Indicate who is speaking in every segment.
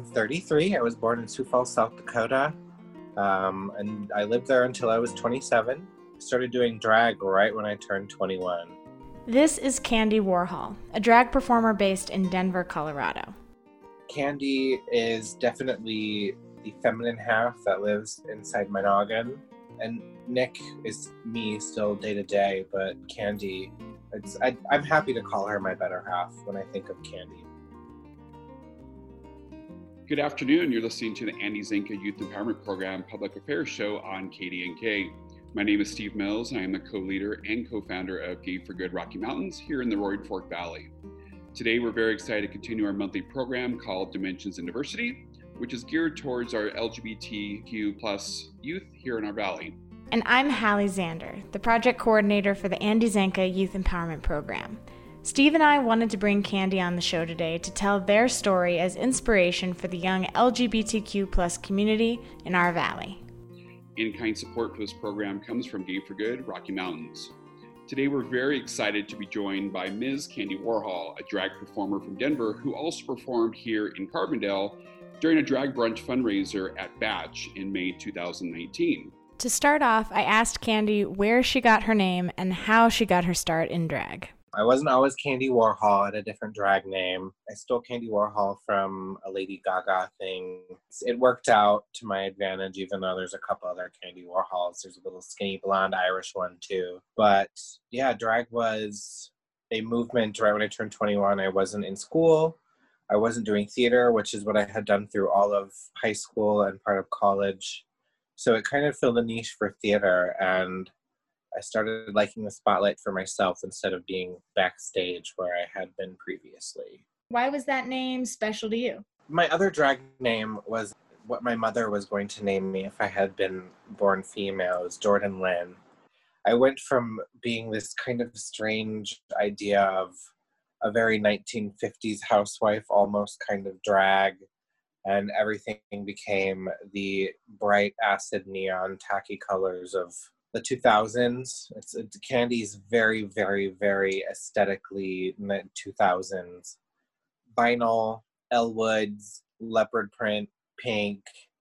Speaker 1: I'm 33. I was born in Sioux Falls, South Dakota, and I lived there until I was 27. Started doing drag right when I turned 21.
Speaker 2: This is Candy Warhol, a drag performer based in Denver, Colorado.
Speaker 1: Candy is definitely the feminine half that lives inside my noggin, and Nick is me still day to day, but Candy, I'm happy to call her my better half when I think of Candy.
Speaker 3: Good afternoon. You're listening to the Andy Zanka Youth Empowerment Program Public Affairs Show on KDNK. My name is Steve Mills, and I am the co-leader and co-founder of Gay for Good Rocky Mountains here in the Roaring Fork Valley. Today, we're very excited to continue our monthly program called Dimensions in Diversity, which is geared towards our LGBTQ plus youth here in our valley.
Speaker 2: And I'm Hallie Zander, the project coordinator for the Andy Zanka Youth Empowerment Program. Steve and I wanted to bring Candy on the show today to tell their story as inspiration for the young LGBTQ plus community in our valley.
Speaker 3: In-kind support for this program comes from Gay for Good Rocky Mountains. Today we're very excited to be joined by Ms. Candy Warhol, a drag performer from Denver who also performed here in Carbondale during a drag brunch fundraiser at Batch in May 2019.
Speaker 2: To start off, I asked Candy where she got her name and how she got her start in drag.
Speaker 1: I wasn't always Candy Warhol. I had a different drag name. I stole Candy Warhol from a Lady Gaga thing. It worked out to my advantage, even though there's a couple other Candy Warhols. There's a little skinny blonde Irish one too. But yeah, drag was a movement right when I turned 21. I wasn't in school. I wasn't doing theater, which is what I had done through all of high school and part of college. So it kind of filled a niche for theater, and I started liking the spotlight for myself instead of being backstage where I had been previously.
Speaker 2: Why was that name special to you?
Speaker 1: My other drag name was what my mother was going to name me if I had been born female. It was Jordan Lynn. I went from being this kind of strange idea of a very 1950s housewife, almost kind of drag, and everything became the bright acid neon tacky colors of the 2000s. Candy's very, very, very aesthetically 2000s. Vinyl, Elwoods, leopard print, pink,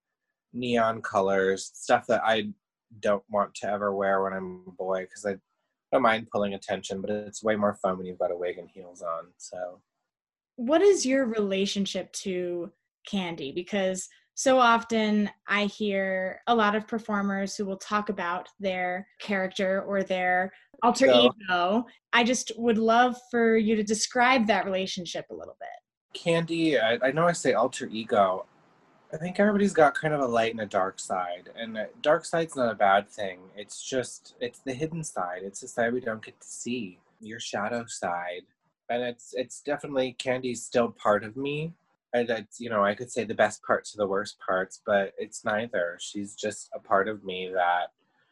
Speaker 1: neon colors, stuff that I don't want to ever wear when I'm a boy because I don't mind pulling attention, but it's way more fun when you've got a wig and heels on. So,
Speaker 2: what is your relationship to Candy? Because so often I hear a lot of performers who will talk about their character or their alter ego. I just would love for you to describe that relationship a little bit.
Speaker 1: Candy, I know I say alter ego. I think everybody's got kind of a light and a dark side. And dark side's not a bad thing. It's the hidden side. It's the side we don't get to see. Your shadow side. And it's definitely, Candy's still part of me. And it's, I could say the best parts to the worst parts, but it's neither. She's just a part of me that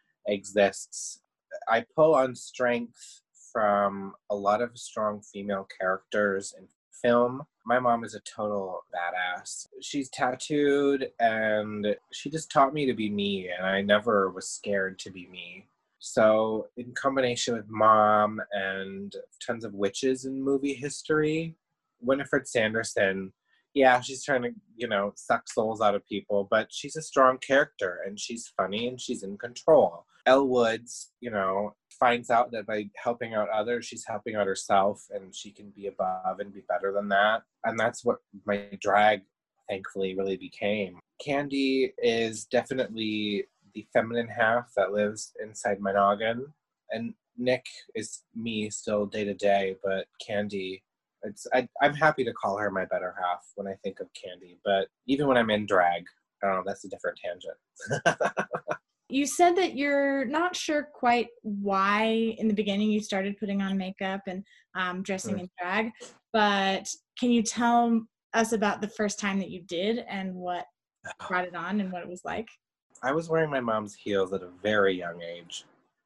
Speaker 1: exists. I pull on strength from a lot of strong female characters in film. My mom is a total badass. She's tattooed, and she just taught me to be me, and I never was scared to be me. So in combination with mom and tons of witches in movie history, Winifred Sanderson, yeah, she's trying to, suck souls out of people, but she's a strong character, and she's funny, and she's in control. Elle Woods, finds out that by helping out others, she's helping out herself, and she can be above and be better than that. And that's what my drag, thankfully, really became. Candy is definitely the feminine half that lives inside my noggin, and Nick is me still day to day, but Candy, I'm happy to call her my better half when I think of Candy, but even when I'm in drag, I don't know, that's a different tangent.
Speaker 2: You said that you're not sure quite why in the beginning you started putting on makeup and dressing in drag, but can you tell us about the first time that you did and what brought it on and what it was like?
Speaker 1: I was wearing my mom's heels at a very young age.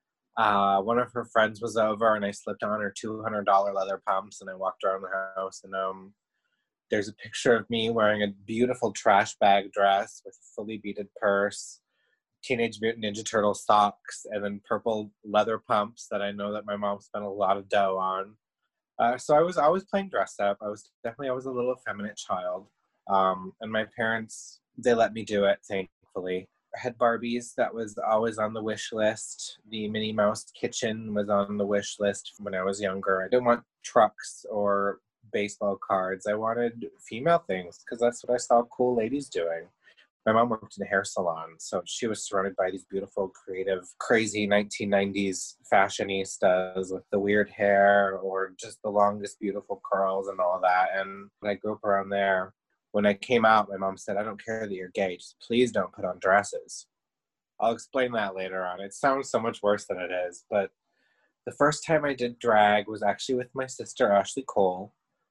Speaker 1: One of her friends was over, and I slipped on her $200 leather pumps, and I walked around the house, and there's a picture of me wearing a beautiful trash bag dress with a fully beaded purse, Teenage Mutant Ninja Turtle socks, and then purple leather pumps that I know that my mom spent a lot of dough on. So I was always playing dress up. I was a little effeminate child. And my parents, they let me do it, thankfully. I had Barbies, that was always on the wish list. The Minnie Mouse kitchen was on the wish list when I was younger. I didn't want trucks or baseball cards. I wanted female things because that's what I saw cool ladies doing. My mom worked in a hair salon, so she was surrounded by these beautiful, creative, crazy 1990s fashionistas with the weird hair or just the longest, beautiful curls and all that. And I grew up around there. When I came out, my mom said, "I don't care that you're gay, just please don't put on dresses." I'll explain that later on. It sounds so much worse than it is, but the first time I did drag was actually with my sister, Ashley Cole.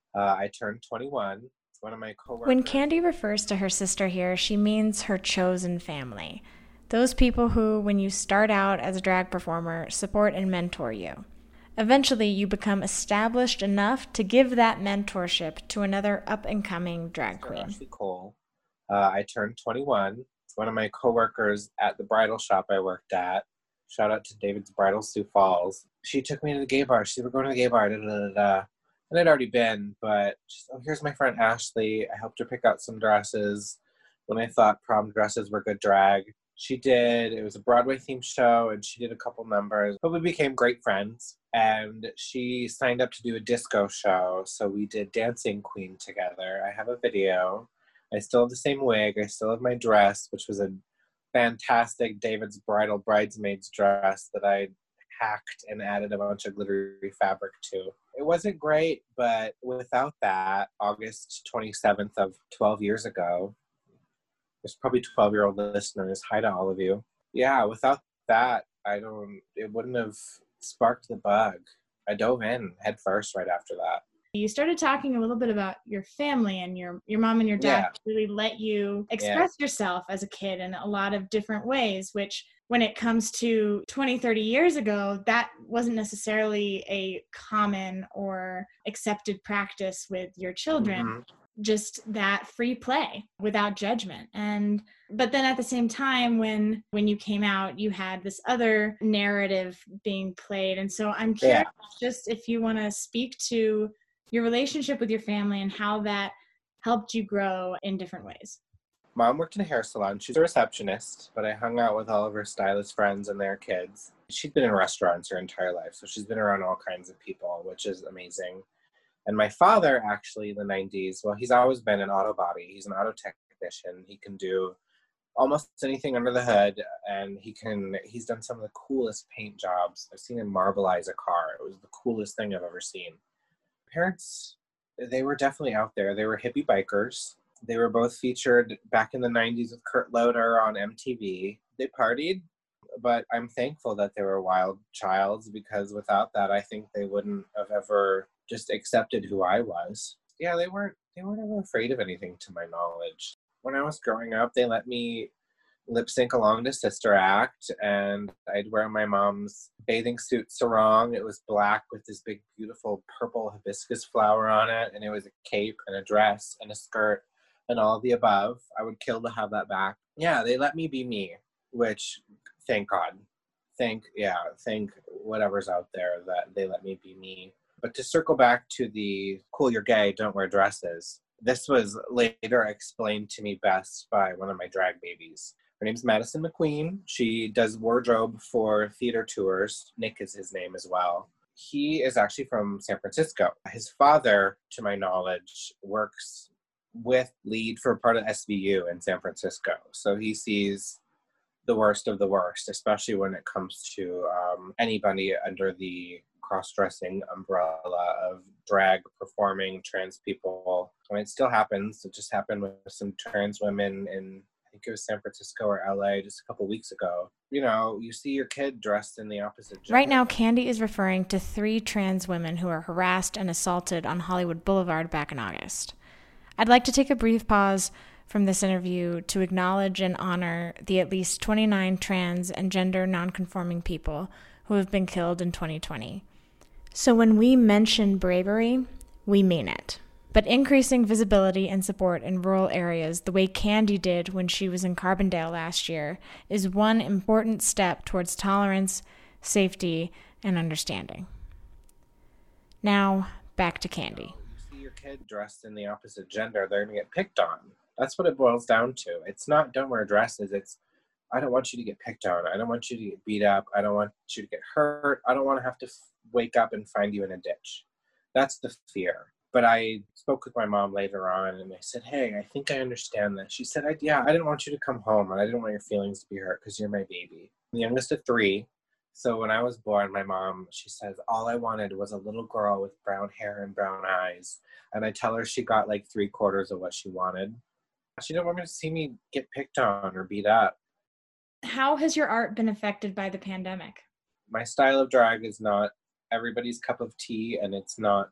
Speaker 1: I turned 21. One of my coworkers.
Speaker 2: When Candy refers to her sister here, she means her chosen family. Those people who, when you start out as a drag performer, support and mentor you. Eventually, you become established enough to give that mentorship to another up-and-coming drag queen.
Speaker 1: Ashley Cole. I turned 21. One of my coworkers at the bridal shop I worked at, shout out to David's Bridal, Sioux Falls, she took me to the gay bar. She said, "We're going to the gay bar, da-da-da-da." And I'd already been, but she said, "Oh, here's my friend Ashley." I helped her pick out some dresses when I thought prom dresses were good drag. She did. It was a Broadway-themed show, and she did a couple numbers. But we became great friends, and she signed up to do a disco show, so we did Dancing Queen together. I have a video. I still have the same wig. I still have my dress, which was a fantastic David's Bridal Bridesmaids dress that I hacked and added a bunch of glittery fabric to. It wasn't great, but without that, August 27th of 12 years ago, there's probably 12-year-old listeners. Hi to all of you. Yeah, without that, it wouldn't have sparked the bug. I dove in head first right after that.
Speaker 2: You started talking a little bit about your family and your mom and your dad really let you express yourself as a kid in a lot of different ways, which when it comes to 20, 30 years ago, that wasn't necessarily a common or accepted practice with your children. Mm-hmm. Just that free play without judgment. But then at the same time, when you came out, you had this other narrative being played. And so I'm curious just if you want to speak to your relationship with your family and how that helped you grow in different ways.
Speaker 1: Mom worked in a hair salon. She's a receptionist, but I hung out with all of her stylist friends and their kids. She'd been in restaurants her entire life, so she's been around all kinds of people, which is amazing. And my father, actually, in the 90s, well, he's always been an auto body. He's an auto technician. He can do almost anything under the hood, and he's done some of the coolest paint jobs. I've seen him marbleize a car. It was the coolest thing I've ever seen. Parents, they were definitely out there. They were hippie bikers. They were both featured back in the 90s with Kurt Loder on MTV. They partied, but I'm thankful that they were wild childs, because without that, I think they wouldn't have ever just accepted who I was. Yeah, they weren't ever afraid of anything, to my knowledge. When I was growing up, they let me lip sync along to Sister Act, and I'd wear my mom's bathing suit sarong. It was black with this big, beautiful purple hibiscus flower on it, and it was a cape and a dress and a skirt and all of the above. I would kill to have that back. Yeah, they let me be me, which, thank God. Thank whatever's out there that they let me be me. But to circle back to the cool, you're gay, don't wear dresses, this was later explained to me best by one of my drag babies. Her name's Madison McQueen. She does wardrobe for theater tours. Nick is his name as well. He is actually from San Francisco. His father, to my knowledge, works with lead for part of SVU in San Francisco. So he sees the worst of the worst, especially when it comes to anybody under the cross-dressing umbrella of drag performing trans people. And it still happens. It just happened with some trans women in, I think it was San Francisco or LA just a couple weeks ago. You know, you see your kid dressed in the opposite gender.
Speaker 2: Right now, Candy is referring to 3 trans women who were harassed and assaulted on Hollywood Boulevard back in August. I'd like to take a brief pause from this interview to acknowledge and honor the at least 29 trans and gender nonconforming people who have been killed in 2020. So when we mention bravery, we mean it. But increasing visibility and support in rural areas, the way Candy did when she was in Carbondale last year, is one important step towards tolerance, safety, and understanding. Now, back to Candy.
Speaker 1: You see your kid dressed in the opposite gender, they're going to get picked on. That's what it boils down to. It's not don't wear dresses. It's I don't want you to get picked on. I don't want you to get beat up. I don't want you to get hurt. I don't want to have to wake up and find you in a ditch. That's the fear. But I spoke with my mom later on and I said, hey, I think I understand this. She said, I didn't want you to come home and I didn't want your feelings to be hurt because you're my baby. I'm the youngest of 3. So when I was born, my mom, she says, all I wanted was a little girl with brown hair and brown eyes. And I tell her she got like 3/4 of what she wanted. She didn't want me to see me get picked on or beat up.
Speaker 2: How has your art been affected by the pandemic?
Speaker 1: My style of drag is not everybody's cup of tea, and it's not,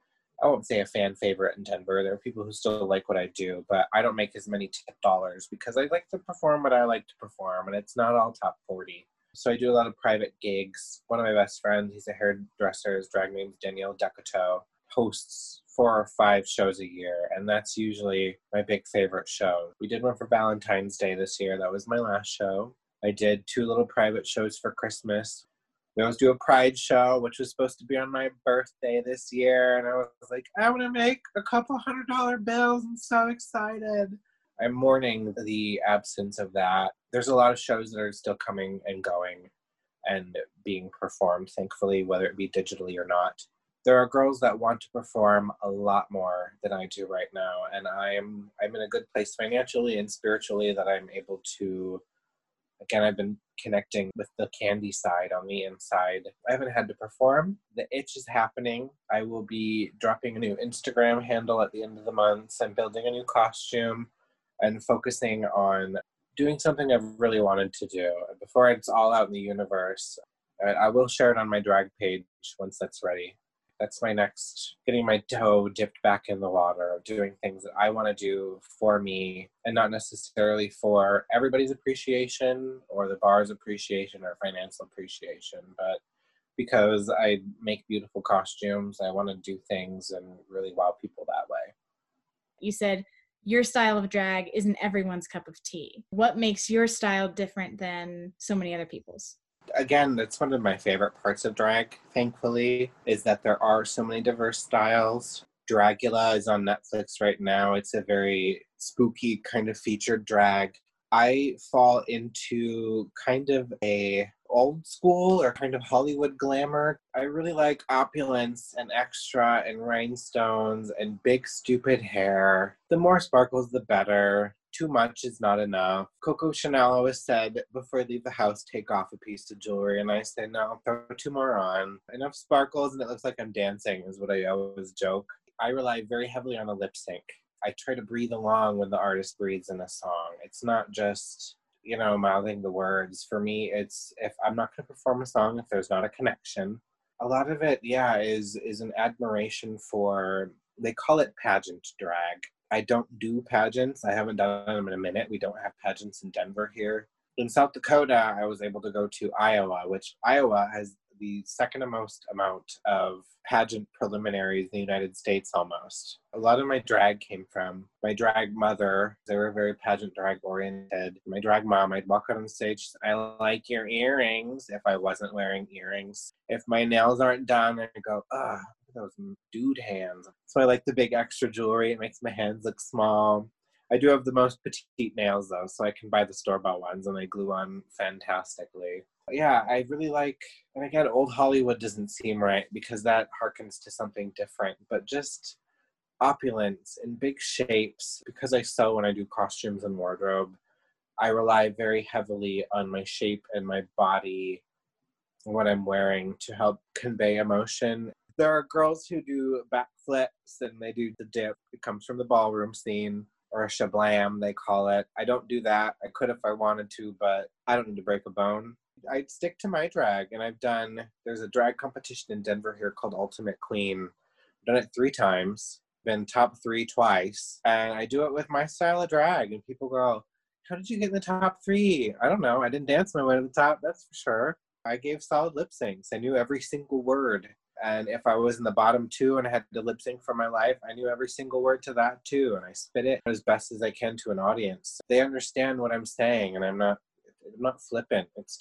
Speaker 1: I won't say a fan favorite in Denver. There are people who still like what I do, but I don't make as many tip dollars because I like to perform what I like to perform, and it's not all top 40. So I do a lot of private gigs. One of my best friends, he's a hairdresser, his drag name's Danielle Decoteau, hosts 4 or 5 shows a year, and that's usually my big favorite show. We did one for Valentine's Day this year. That was my last show. I did 2 little private shows for Christmas. We always do a pride show, which was supposed to be on my birthday this year, and I was like, I want to make a couple $100 bills. I'm so excited. I'm mourning the absence of that. There's a lot of shows that are still coming and going and being performed, thankfully, whether it be digitally or not. There are girls that want to perform a lot more than I do right now, and I'm in a good place financially and spiritually that I'm able to, again, I've been connecting with the Candy side on the inside. I haven't had to perform. The itch is happening. I will be dropping a new Instagram handle at the end of the month. I'm building a new costume and focusing on doing something I've really wanted to do. Before it's all out in the universe, I will share it on my drag page once that's ready. That's my next, getting my toe dipped back in the water, doing things that I want to do for me and not necessarily for everybody's appreciation or the bar's appreciation or financial appreciation, but because I make beautiful costumes, I want to do things and really wow people that way.
Speaker 2: You said your style of drag isn't everyone's cup of tea. What makes your style different than so many other people's?
Speaker 1: Again, that's one of my favorite parts of drag, thankfully, is that there are so many diverse styles. Dragula is on Netflix right now. It's a very spooky kind of featured drag. I fall into kind of a old school or kind of Hollywood glamour. I really like opulence and extra and rhinestones and big stupid hair. The more sparkles, the better. Too much is not enough. Coco Chanel always said, before I leave the house, take off a piece of jewelry. And I say, no, throw 2 more on. Enough sparkles and it looks like I'm dancing is what I always joke. I rely very heavily on a lip sync. I try to breathe along when the artist breathes in a song. It's not just, mouthing the words. For me, it's if I'm not going to perform a song, if there's not a connection. A lot of it, is an admiration for, they call it pageant drag. I don't do pageants. I haven't done them in a minute. We don't have pageants in Denver here. In South Dakota, I was able to go to Iowa, which Iowa has the second most amount of pageant preliminaries in the United States almost. A lot of my drag came from my drag mother. They were very pageant drag oriented. My drag mom, I'd walk out on stage, I like your earrings if I wasn't wearing earrings. If my nails aren't done, I'd go, those dude hands. So I like the big extra jewelry. It makes my hands look small. I do have the most petite nails though, so I can buy the store-bought ones and they glue on fantastically. Yeah, I really like, and again, old Hollywood doesn't seem right because that harkens to something different, but just opulence and big shapes. Because I sew when I do costumes and wardrobe, I rely very heavily on my shape and my body and what I'm wearing to help convey emotion. There are girls who do backflips and they do the dip. It comes from the ballroom scene, or a shablam, they call it. I don't do that. I could if I wanted to, but I don't need to break a bone. I'd stick to my drag, and there's a drag competition in Denver here called Ultimate Queen. I've done it 3 times, been top 3 twice, and I do it with my style of drag, and people go, how did you get in the top 3? I don't know. I didn't dance my way to the top, that's for sure. I gave solid lip syncs. I knew every single word. And if I was in the bottom 2 and I had to lip sync for my life, I knew every single word to that too. And I spit it as best as I can to an audience. They understand what I'm saying, and I'm not flippant. It's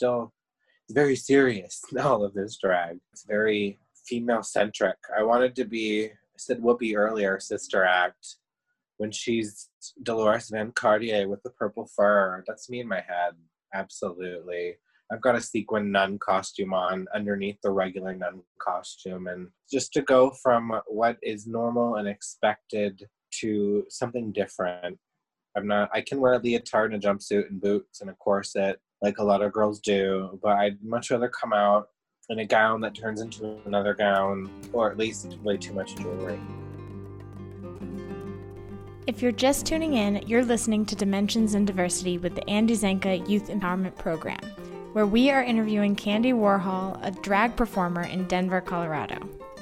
Speaker 1: very serious, all of this drag. It's very female-centric. I wanted to be said Whoopi earlier, Sister Act, when she's Dolores Van Cartier with the purple fur. That's me in my head. Absolutely. I've got a sequin nun costume on underneath the regular nun costume. And just to go from what is normal and expected to something different. I can wear a leotard and a jumpsuit and boots and a corset like a lot of girls do, but I'd much rather come out in a gown that turns into another gown, or at least way too much jewelry.
Speaker 2: If you're just tuning in, you're listening to Dimensions in Diversity with the Andy Zanka Youth Empowerment Program, where we are interviewing Candy Warhol, a drag performer in Denver, Colorado.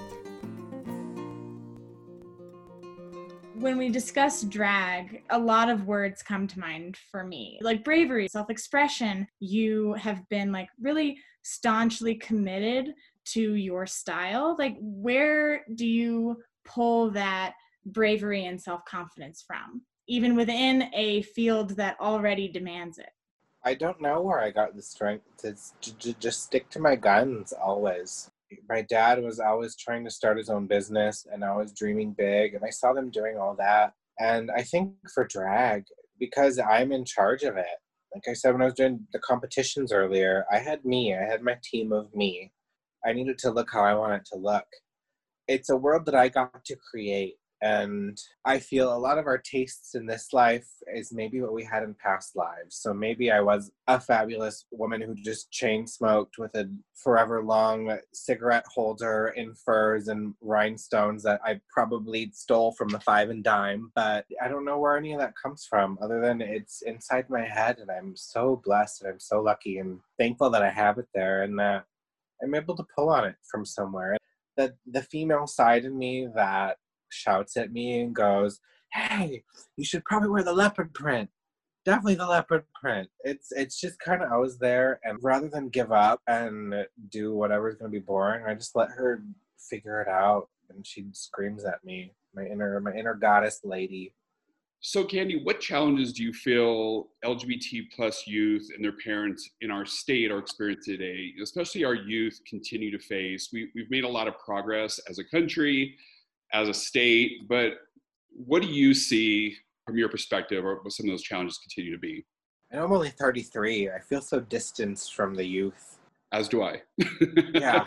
Speaker 2: When we discuss drag, a lot of words come to mind for me, like bravery, self-expression. You have been like really staunchly committed to your style. Like, where do you pull that bravery and self-confidence from, even within a field that already demands it?
Speaker 1: I don't know where I got the strength to just stick to my guns always. My dad was always trying to start his own business and always dreaming big, and I saw them doing all that. And I think for drag, because I'm in charge of it, like I said when I was doing the competitions earlier, I had my team of me. I needed to look how I want it to look. It's a world that I got to create. And I feel a lot of our tastes in this life is maybe what we had in past lives. So maybe I was a fabulous woman who just chain smoked with a forever long cigarette holder in furs and rhinestones that I probably stole from the Five and Dime. But I don't know where any of that comes from, other than it's inside my head. And I'm so blessed and I'm so lucky and thankful that I have it there and that I'm able to pull on it from somewhere. The female side in me that shouts at me and goes, "Hey, you should probably wear the leopard print. Definitely the leopard print." It's just kind of always there, and rather than give up and do whatever's going to be boring, I just let her figure it out, and she screams at me, my inner goddess lady.
Speaker 3: So, Candy, what challenges do you feel LGBT plus youth and their parents in our state are experiencing today, especially our youth, continue to face? We've made a lot of progress as a country, as a state, but what do you see from your perspective, or what some of those challenges continue to be?
Speaker 1: I know I'm only 33. I feel so distanced from the youth.
Speaker 3: As do I.
Speaker 1: Yeah.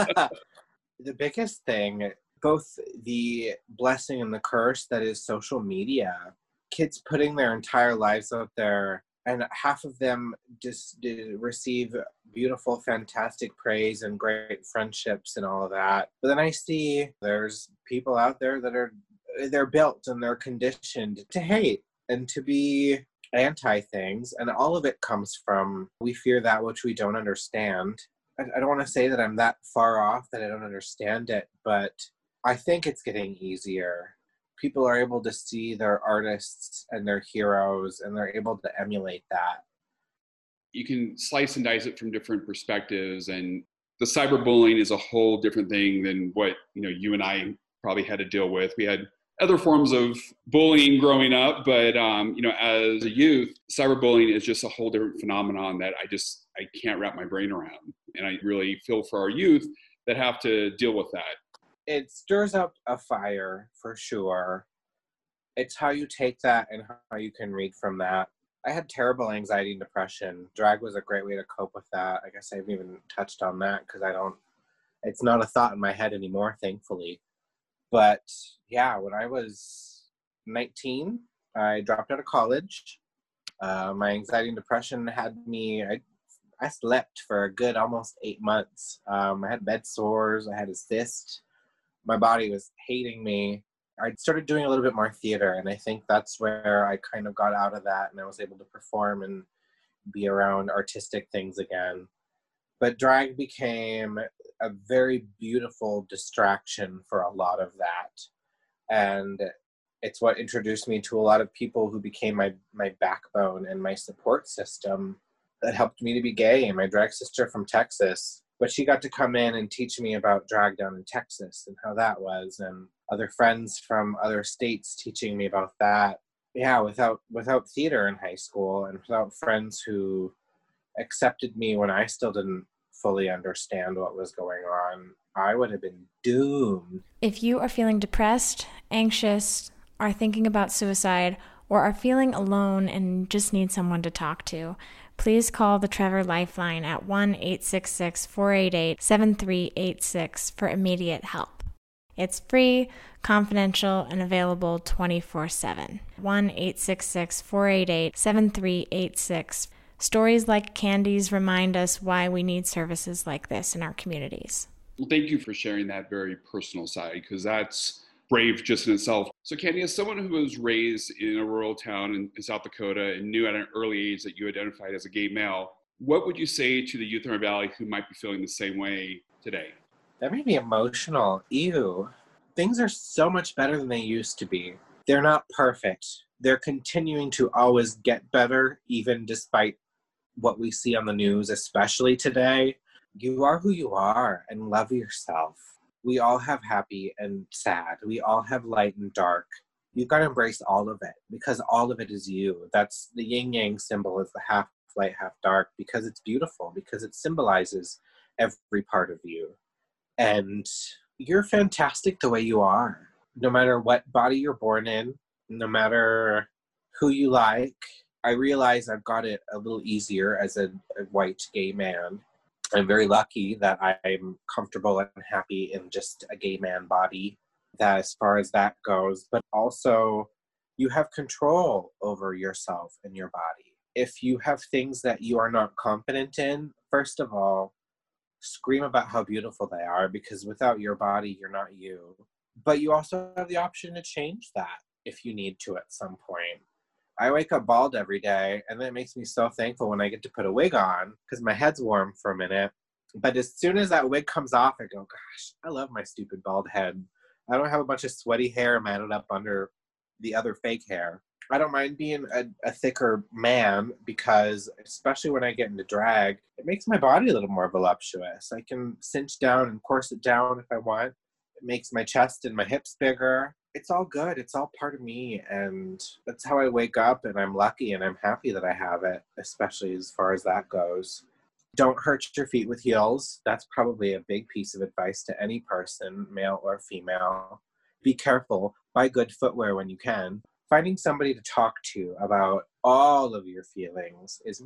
Speaker 1: The biggest thing, both the blessing and the curse that is social media, kids putting their entire lives out there, and half of them just receive beautiful, fantastic praise and great friendships and all of that. But then I see there's people out there that they're built and they're conditioned to hate and to be anti things. And all of it comes from, we fear that which we don't understand. I don't want to say that I'm that far off that I don't understand it, but I think it's getting easier. People are able to see their artists and their heroes, and they're able to emulate that.
Speaker 3: You can slice and dice it from different perspectives, and the cyberbullying is a whole different thing than what you and I probably had to deal with. We had other forms of bullying growing up, but as a youth, cyberbullying is just a whole different phenomenon that I can't wrap my brain around, and I really feel for our youth that have to deal with that.
Speaker 1: It stirs up a fire for sure. It's how you take that and how you can read from that. I had terrible anxiety and depression. Drag was a great way to cope with that. I guess I haven't even touched on that because it's not a thought in my head anymore, thankfully. But yeah, when I was 19, I dropped out of college. My anxiety and depression had me, I slept for a good almost 8 months. I had bed sores, I had a cyst. My body was hating me. I started doing a little bit more theater, and I think that's where I kind of got out of that, and I was able to perform and be around artistic things again. But drag became a very beautiful distraction for a lot of that. And it's what introduced me to a lot of people who became my backbone and my support system that helped me to be gay. And my drag sister from Texas, but she got to come in and teach me about drag down in Texas and how that was, and other friends from other states teaching me about that. Yeah, without theater in high school and without friends who accepted me when I still didn't fully understand what was going on, I would have been doomed.
Speaker 2: If you are feeling depressed, anxious, are thinking about suicide, or are feeling alone and just need someone to talk to, please call the Trevor Lifeline at 1-866-488-7386 for immediate help. It's free, confidential, and available 24/7. 1-866-488-7386. Stories like Candy's remind us why we need services like this in our communities.
Speaker 3: Well, thank you for sharing that very personal side, because that's brave just in itself. So Candy, as someone who was raised in a rural town in South Dakota and knew at an early age that you identified as a gay male, what would you say to the youth in our valley who might be feeling the same way today?
Speaker 1: That made me emotional. Ew. Things are so much better than they used to be. They're not perfect. They're continuing to always get better, even despite what we see on the news, especially today. You are who you are and love yourself. We all have happy and sad. We all have light and dark. You've got to embrace all of it because all of it is you. That's the yin yang symbol, is the half light, half dark, because it's beautiful, because it symbolizes every part of you. And you're fantastic the way you are, no matter what body you're born in, no matter who you like. I realize I've got it a little easier as a white gay man. I'm very lucky that I'm comfortable and happy in just a gay man body, that as far as that goes. But also, you have control over yourself and your body. If you have things that you are not confident in, first of all, scream about how beautiful they are, because without your body, you're not you. But you also have the option to change that if you need to at some point. I wake up bald every day, and that makes me so thankful when I get to put a wig on, because my head's warm for a minute. But as soon as that wig comes off, I go, gosh, I love my stupid bald head. I don't have a bunch of sweaty hair matted up under the other fake hair. I don't mind being a thicker man, because especially when I get into drag, it makes my body a little more voluptuous. I can cinch down and corset down if I want. It makes my chest and my hips bigger. It's all good. It's all part of me, and that's how I wake up, and I'm lucky and I'm happy that I have it, especially as far as that goes. Don't hurt your feet with heels. That's probably a big piece of advice to any person, male or female. Be careful. Buy good footwear when you can. Finding somebody to talk to about all of your feelings is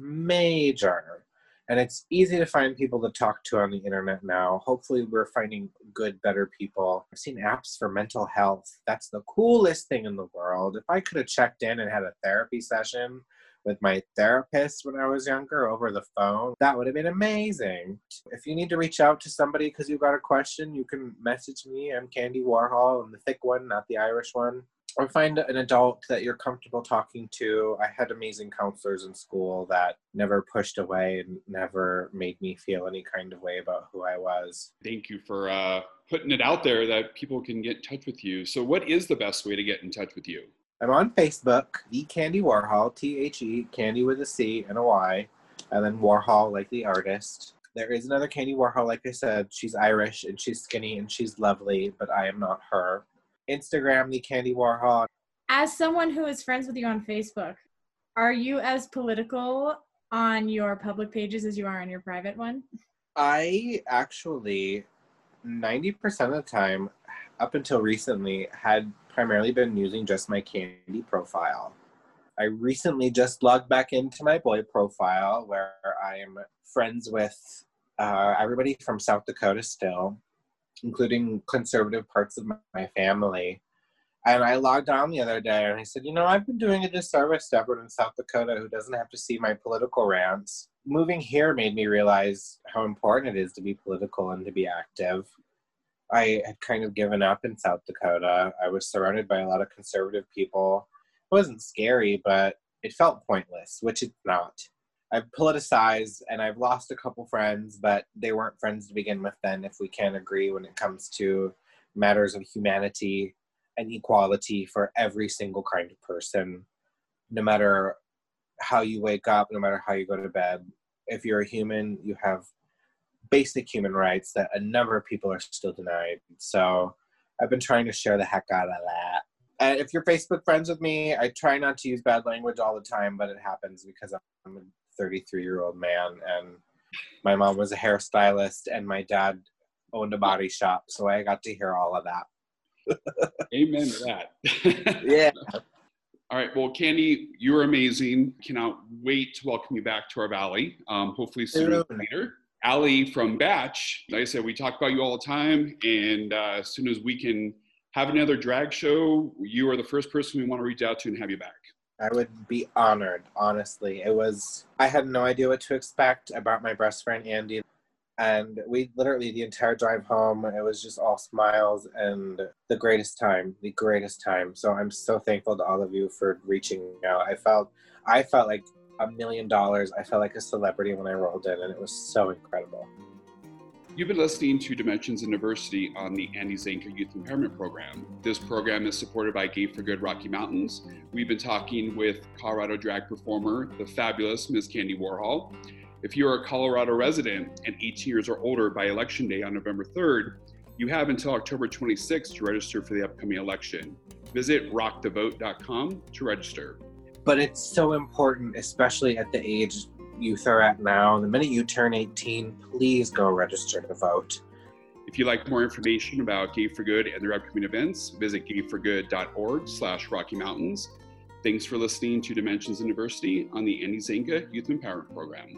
Speaker 1: major. And it's easy to find people to talk to on the internet now. Hopefully we're finding good, better people. I've seen apps for mental health. That's the coolest thing in the world. If I could have checked in and had a therapy session with my therapist when I was younger over the phone, that would have been amazing. If you need to reach out to somebody because you've got a question, you can message me. I'm Candy Warhol. I'm the thick one, not the Irish one. Or find an adult that you're comfortable talking to. I had amazing counselors in school that never pushed away and never made me feel any kind of way about who I was.
Speaker 3: Thank you for putting it out there that people can get in touch with you. So what is the best way to get in touch with you?
Speaker 1: I'm on Facebook, The Candy Warhol, T-H-E, Candy with a C and a Y, and then Warhol like the artist. There is another Candy Warhol, like I said. She's Irish and she's skinny and she's lovely, but I am not her. Instagram, The Candy Warhol.
Speaker 2: As someone who is friends with you on Facebook, are you as political on your public pages as you are on your private one?
Speaker 1: I actually, 90% of the time, up until recently, had primarily been using just my Candy profile. I recently just logged back into my boy profile, where I am friends with everybody from South Dakota still, including conservative parts of my family. And I logged on the other day and I said, I've been doing a disservice to everyone in South Dakota who doesn't have to see my political rants. Moving here made me realize how important it is to be political and to be active. I had kind of given up in South Dakota. I was surrounded by a lot of conservative people. It wasn't scary, but it felt pointless, which it's not. I've politicized and I've lost a couple friends, but they weren't friends to begin with then if we can't agree when it comes to matters of humanity and equality for every single kind of person, no matter how you wake up, no matter how you go to bed. If you're a human, you have basic human rights that a number of people are still denied. So I've been trying to share the heck out of that. And if you're Facebook friends with me, I try not to use bad language all the time, but it happens because I'm a 33-year-old man and My mom was a hairstylist and my dad owned a body shop, so I got to hear all of that.
Speaker 3: Amen to that.
Speaker 1: Yeah.
Speaker 3: All right. Well, Candy, you're amazing. Cannot wait to welcome you back to our valley. Hopefully sooner than later. Allie from Batch, like I said, we talk about you all the time. And as soon as we can have another drag show, you are the first person we want to reach out to and have you back.
Speaker 1: I would be honored, honestly. I had no idea what to expect. I brought my best friend, Andy. And we literally, the entire drive home, it was just all smiles and the greatest time. So I'm so thankful to all of you for reaching out. I felt like $1 million. I felt like a celebrity when I rolled in, and it was so incredible.
Speaker 3: You've been listening to Dimensions in Diversity on the Andy Zanka Youth Empowerment Program. This program is supported by Gay for Good Rocky Mountains. We've been talking with Colorado drag performer, the fabulous Ms. Candy Warhol. If you are a Colorado resident and 18 years or older by Election Day on November 3rd, you have until October 26th to register for the upcoming election. Visit rockthevote.com to register.
Speaker 1: But it's so important, especially at the age youth are at now. The minute you turn 18, please go register to vote.
Speaker 3: If you'd like more information about Gay for Good and their upcoming events, visit gayforgood.org/Rocky Mountains. Thanks for listening to Dimensions in Diversity on the Andy Zanka Youth Empowerment Program.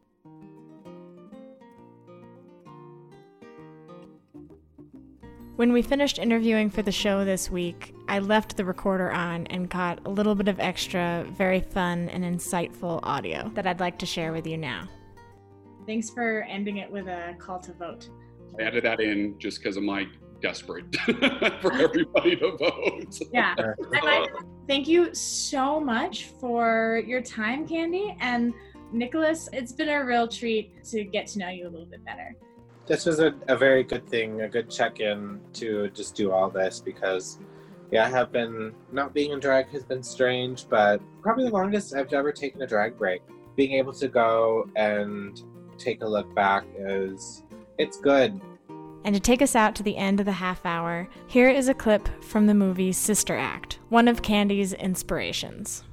Speaker 2: When we finished interviewing for the show this week, I left the recorder on and caught a little bit of extra, very fun and insightful audio that I'd like to share with you now. Thanks for ending it with a call to vote.
Speaker 3: I added that in just because I'm like desperate for everybody to vote.
Speaker 2: Yeah. Thank you so much for your time, Candy. And Nicholas, it's been a real treat to get to know you a little bit better.
Speaker 1: This was a very good thing, a good check-in to just do all this because, yeah, I have been, not being in drag has been strange, but probably the longest I've ever taken a drag break. Being able to go and take a look back it's good.
Speaker 2: And to take us out to the end of the half hour, here is a clip from the movie Sister Act, one of Candy's inspirations.